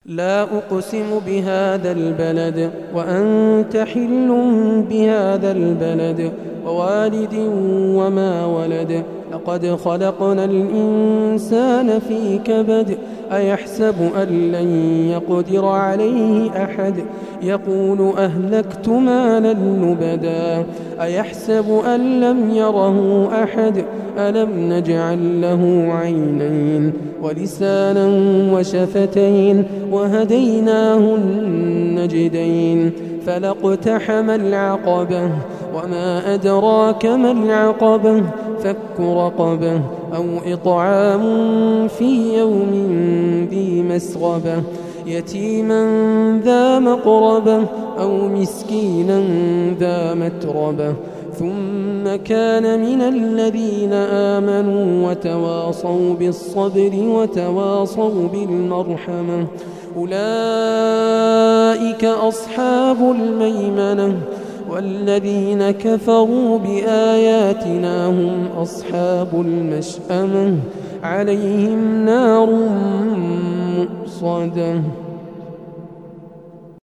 لا أقسم بهذا البلد وأنت حل بهذا البلد ووالد وما ولد لقد خلقنا الإنسان في كبد أيحسب أن لن يقدر عليه أحد يقول أهلكت مالا لبدا أيحسب أن لم يره أحد ألم نجعل له عينين ولسانا وشفتين وهديناه النجدين فلاقتحم العقبة وما أدراك ما العقبة فك رقبة أو إطعام في يوم ذي مسغبة يتيما ذا مقربة أو مسكينا ذا متربة ثم كان من الذين آمنوا وتواصوا بالصبر وتواصوا بالمرحمة أولئك أصحاب الميمنة والذين كفروا بآياتنا هم أصحاب المشأمة عليهم نار مؤصدة.